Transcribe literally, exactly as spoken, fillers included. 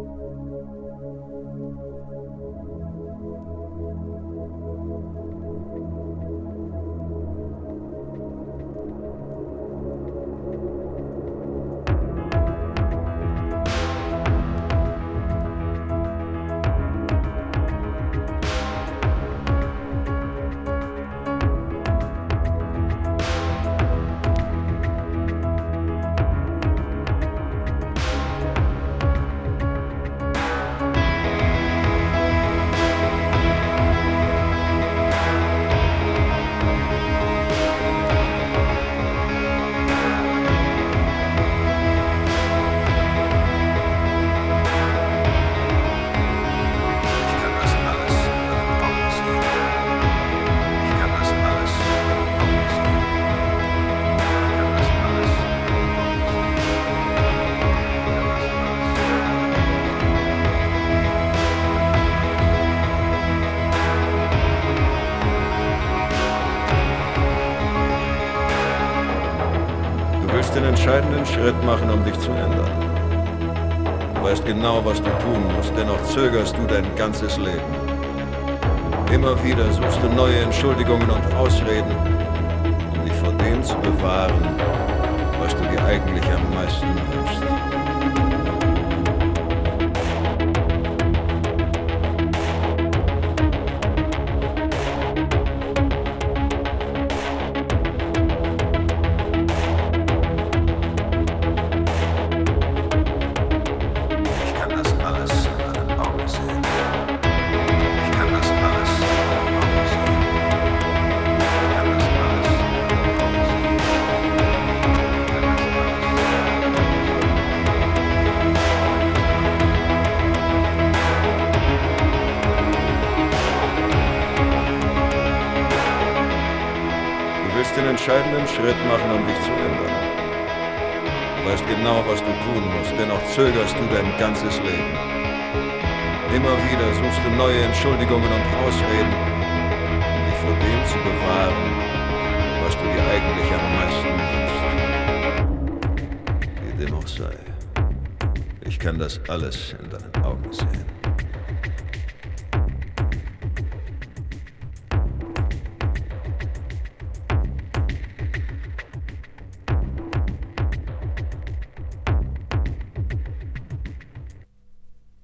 Den entscheidenden Schritt machen, um dich zu ändern. Du weißt genau, was du tun musst, dennoch zögerst du dein ganzes Leben. Immer wieder suchst du neue Entschuldigungen und Ausreden, um dich vor dem zu bewahren, was du dir eigentlich am meisten wünschst. Den entscheidenden Schritt machen, um dich zu ändern. Du weißt genau, was du tun musst, dennoch zögerst du dein ganzes Leben. Immer wieder suchst du neue Entschuldigungen und Ausreden, um dich vor dem zu bewahren, was du dir eigentlich am meisten wünschst. Wie dem auch sei, ich kann das alles in deinen Augen sehen.